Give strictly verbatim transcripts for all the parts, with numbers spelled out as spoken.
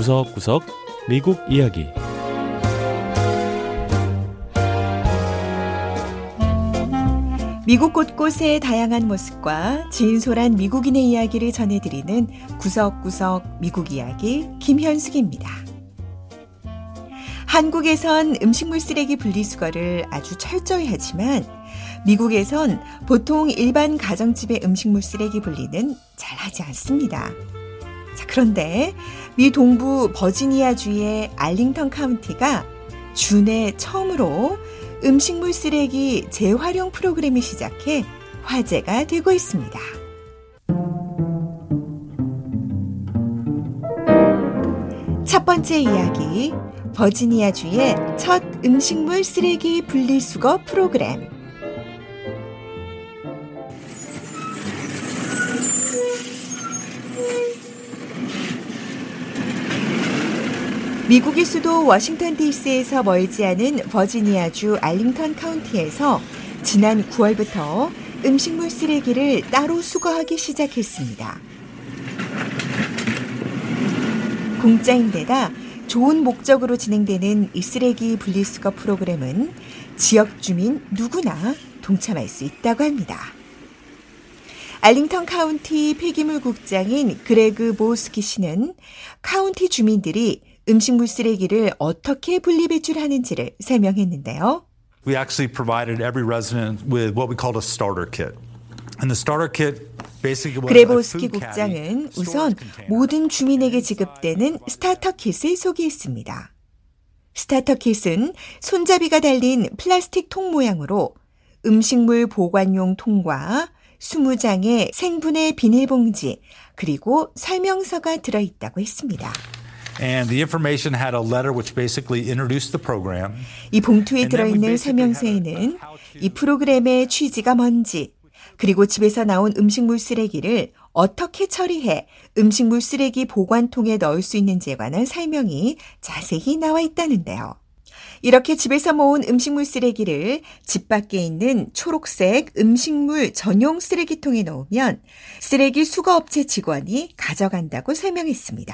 구석구석 미국 이야기. 미국 곳곳의 다양한 모습과 진솔한 미국인의 이야기를 전해드리는 구석구석 미국 이야기 김현숙입니다. 한국에선 음식물 쓰레기 분리수거를 아주 철저히 하지만 미국에선 보통 일반 가정집의 음식물 쓰레기 분리는 잘 하지 않습니다. 자, 그런데 미 동부 버지니아주의 알링턴 카운티가 주내 처음으로 음식물 쓰레기 재활용 프로그램을 시작해 화제가 되고 있습니다. 첫 번째 이야기, 버지니아주의 첫 음식물 쓰레기 분리수거 프로그램. 미국의 수도 워싱턴 디씨에서 멀지 않은 버지니아주 알링턴 카운티에서 지난 구월부터 음식물 쓰레기를 따로 수거하기 시작했습니다. 공짜인데다 좋은 목적으로 진행되는 이 쓰레기 분리수거 프로그램은 지역 주민 누구나 동참할 수 있다고 합니다. 알링턴 카운티 폐기물 국장인 그레그 보스키 씨는 카운티 주민들이 음식물 쓰레기를 어떻게 분리배출하는지를 설명했는데요. We actually provided every resident with what we called a starter kit. And the starter kit basically was 그레보스키 국장은 우선 모든 주민에게 지급되는 스타터 킷을 소개했습니다. 스타터 킷은 손잡이가 달린 플라스틱 통 모양으로 음식물 보관용 통과 이십 장의 생분해 비닐봉지 그리고 설명서가 들어있다고 했습니다. And the information had a letter which basically introduced the program. 이 봉투에 들어있는 설명서에는 이 프로그램의 취지가 뭔지, 그리고 집에서 나온 음식물 쓰레기를 어떻게 처리해 음식물 쓰레기 보관통에 넣을 수 있는지에 관한 설명이 자세히 나와 있다는데요. 이렇게 집에서 모은 음식물 쓰레기를 집 밖에 있는 초록색 음식물 전용 쓰레기통에 넣으면 쓰레기 수거업체 직원이 가져간다고 설명했습니다.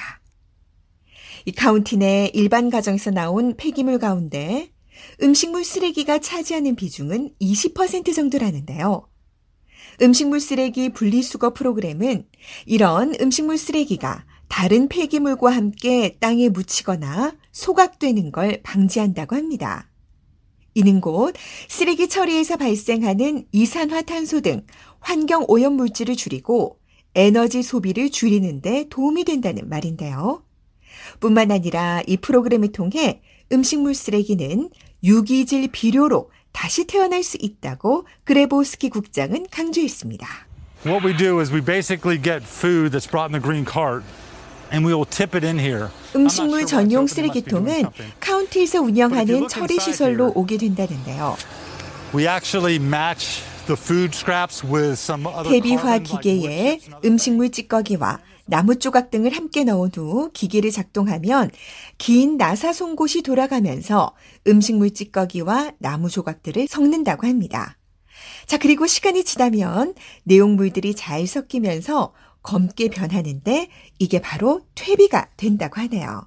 이 카운티 내 일반 가정에서 나온 폐기물 가운데 음식물 쓰레기가 차지하는 비중은 이십 퍼센트 정도라는데요. 음식물 쓰레기 분리수거 프로그램은 이런 음식물 쓰레기가 다른 폐기물과 함께 땅에 묻히거나 소각되는 걸 방지한다고 합니다. 이는 곧 쓰레기 처리에서 발생하는 이산화탄소 등 환경 오염 물질을 줄이고 에너지 소비를 줄이는 데 도움이 된다는 말인데요. 뿐만 아니라 이 프로그램을 통해 음식물 쓰레기는 유기질 비료로 다시 태어날 수 있다고 그레보스키 국장은 강조했습니다. What we do is we basically get food that's brought in the green cart and we will tip it in here. 음식물 전용 쓰레기통은 카운티에서 운영하는 처리 시설로 오게 된다는데요. We actually match the food scraps with some other 대비화 기계에 음식물 찌꺼기와 나무 조각 등을 함께 넣은 후 기계를 작동하면 긴 나사 송곳이 돌아가면서 음식물 찌꺼기와 나무 조각들을 섞는다고 합니다. 자, 그리고 시간이 지나면 내용물들이 잘 섞이면서 검게 변하는데 이게 바로 퇴비가 된다고 하네요.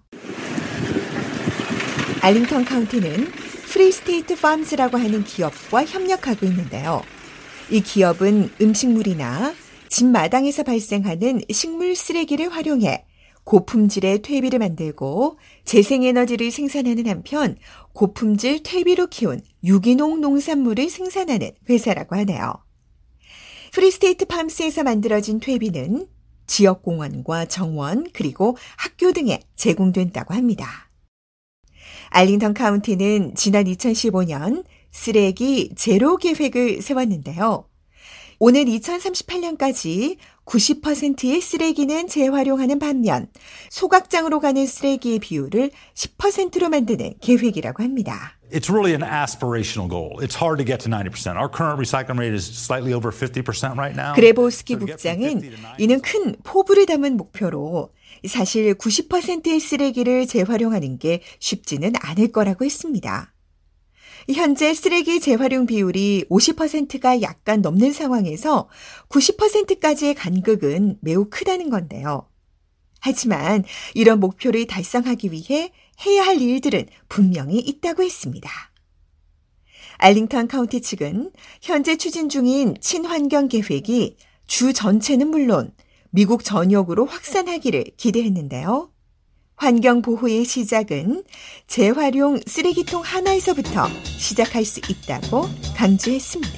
알링턴 카운티는 프리스테이트 팜스라고 하는 기업과 협력하고 있는데요. 이 기업은 음식물이나 집 마당에서 발생하는 식물 쓰레기를 활용해 고품질의 퇴비를 만들고 재생에너지를 생산하는 한편 고품질 퇴비로 키운 유기농 농산물을 생산하는 회사라고 하네요. 프리스테이트 팜스에서 만들어진 퇴비는 지역공원과 정원 그리고 학교 등에 제공된다고 합니다. 알링턴 카운티는 지난 이천십오 년 쓰레기 제로 계획을 세웠는데요. 오는 이천삼십팔 년까지 구십 퍼센트의 쓰레기는 재활용하는 반면 소각장으로 가는 쓰레기의 비율을 십 퍼센트로 만드는 계획이라고 합니다. It's really an aspirational goal. It's hard to get to ninety percent. Our current recycling rate is slightly over fifty percent right now. 그레보스키 국장은 이는 큰 포부를 담은 목표로 사실 구십 퍼센트의 쓰레기를 재활용하는 게 쉽지는 않을 거라고 했습니다. 현재 쓰레기 재활용 비율이 오십 퍼센트가 약간 넘는 상황에서 구십 퍼센트까지의 간극은 매우 크다는 건데요. 하지만 이런 목표를 달성하기 위해 해야 할 일들은 분명히 있다고 했습니다. 알링턴 카운티 측은 현재 추진 중인 친환경 계획이 주 전체는 물론 미국 전역으로 확산하기를 기대했는데요. 환경 보호의 시작은 재활용 쓰레기통 하나에서부터 시작할 수 있다고 강조했습니다.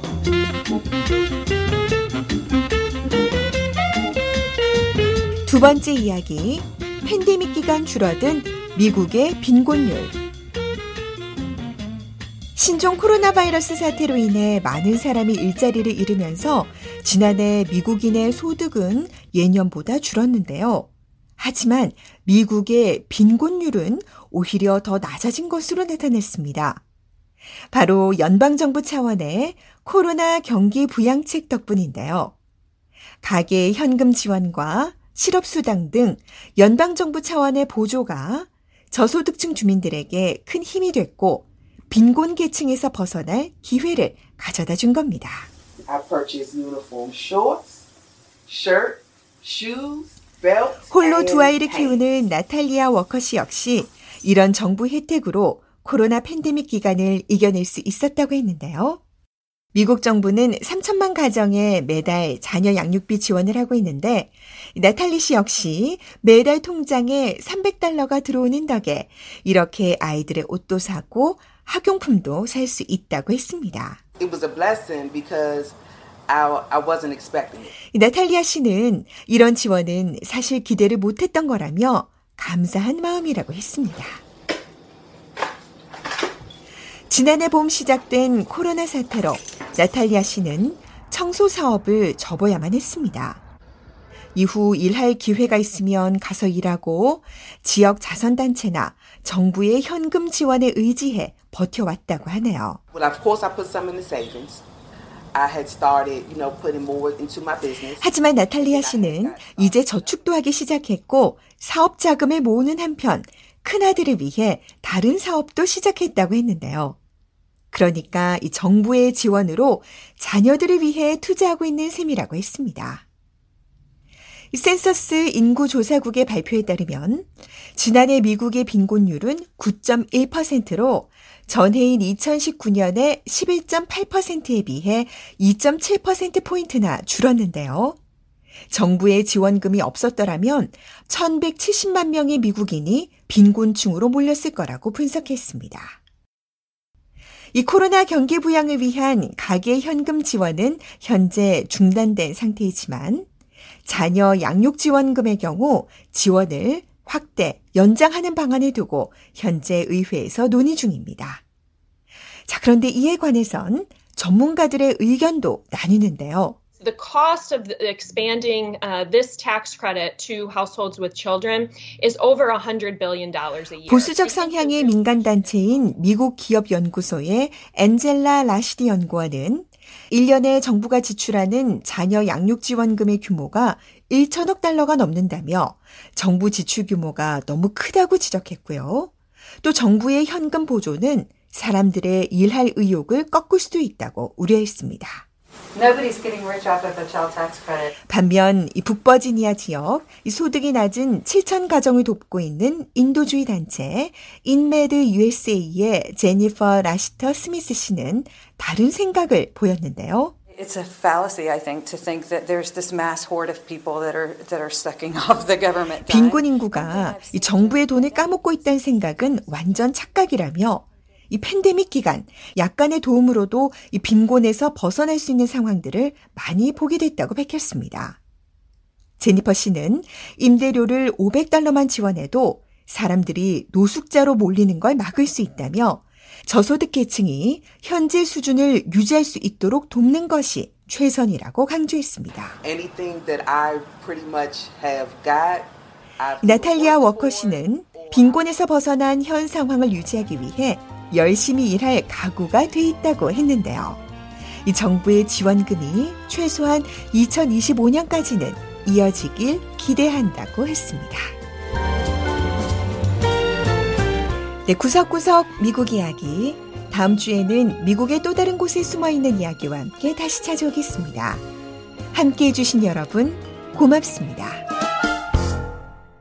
두 번째 이야기, 팬데믹 기간 줄어든 미국의 빈곤율. 신종 코로나 바이러스 사태로 인해 많은 사람이 일자리를 잃으면서 지난해 미국인의 소득은 예년보다 줄었는데요. 하지만 미국의 빈곤율은 오히려 더 낮아진 것으로 나타났습니다. 바로 연방정부 차원의 코로나 경기 부양책 덕분인데요. 가계 현금 지원과 실업수당 등 연방정부 차원의 보조가 저소득층 주민들에게 큰 힘이 됐고 빈곤 계층에서 벗어날 기회를 가져다 준 겁니다. I purchased uniform shorts, shirt, shoes, 홀로 두 아이를 키우는 나탈리아 워커 씨 역시 이런 정부 혜택으로 코로나 팬데믹 기간을 이겨낼 수 있었다고 했는데요. 미국 정부는 삼천만 가정에 매달 자녀 양육비 지원을 하고 있는데 나탈리 씨 역시 매달 통장에 삼백 달러가 들어오는 덕에 이렇게 아이들의 옷도 사고 학용품도 살 수 있다고 했습니다. It was a blessing because I, I wasn't expecting it. 나탈리아 씨는 이런 지원은 사실 기대를 못했던 거라며 감사한 마음이라고 했습니다. 지난해 봄 시작된 코로나 사태로 나탈리아 씨는 청소 사업을 접어야만 했습니다. 이후 일할 기회가 있으면 가서 일하고 지역 자선단체나 정부의 현금 지원에 의지해 버텨왔다고 하네요. Well, of course I put some in the savings. I had started, you know, putting more into my business. 하지만 나탈리아 씨는 이제 저축도 하기 시작했고 사업 자금을 모으는 한편 큰아들을 위해 다른 사업도 시작했다고 했는데요. 그러니까 이 정부의 지원으로 자녀들을 위해 투자하고 있는 셈이라고 했습니다. 센서스 인구조사국의 발표에 따르면 지난해 미국의 빈곤율은 구 점 일 퍼센트로 전해인 이천십구 년의 십일 점 팔 퍼센트에 비해 이 점 칠 퍼센트포인트나 줄었는데요. 정부의 지원금이 없었더라면 천백칠십만 명의 미국인이 빈곤층으로 몰렸을 거라고 분석했습니다. 이 코로나 경기 부양을 위한 가계 현금 지원은 현재 중단된 상태이지만 자녀 양육 지원금의 경우 지원을 확대, 연장하는 방안을 두고 현재 의회에서 논의 중입니다. 자, 그런데 이에 관해선 전문가들의 의견도 나뉘는데요. The cost of expanding uh, this tax credit to households with children is over one hundred billion dollars a year. 보수적 성향의 민간단체인 미국 기업연구소의 엔젤라 라시디 연구원은 일 년에 정부가 지출하는 자녀 양육 지원금의 규모가 천억 달러가 넘는다며 정부 지출 규모가 너무 크다고 지적했고요. 또 정부의 현금 보조는 사람들의 일할 의욕을 꺾을 수도 있다고 우려했습니다. Nobody's getting rich off of the child tax credit. 반면 이 북버지니아 지역 이 소득이 낮은 칠천 가정을 돕고 있는 인도주의 단체 인메드 유에스에이의 제니퍼 라시터 스미스 씨는 다른 생각을 보였는데요. It's a fallacy, I think, to think that there's this mass horde of people that are that are sucking off the government. 빈곤 인구가 이 정부의 돈을 까먹고 있다는 생각은 완전 착각이라며 이 팬데믹 기간 약간의 도움으로도 이 빈곤에서 벗어날 수 있는 상황들을 많이 보게 됐다고 밝혔습니다. 제니퍼 씨는 임대료를 오백 달러만 지원해도 사람들이 노숙자로 몰리는 걸 막을 수 있다며 저소득 계층이 현재 수준을 유지할 수 있도록 돕는 것이 최선이라고 강조했습니다. Anything that I pretty much have got, I've 나탈리아 워커 씨는 빈곤에서 벗어난 현 상황을 유지하기 위해 열심히 일할 각오가 돼 있다고 했는데요. 이 정부의 지원금이 최소한 이천이십오 년까지는 이어지길 기대한다고 했습니다. 네, 구석구석 미국 이야기. 다음 주에는 미국의 또 다른 곳에 숨어있는 이야기와 함께 다시 찾아오겠습니다. 함께해 주신 여러분 고맙습니다.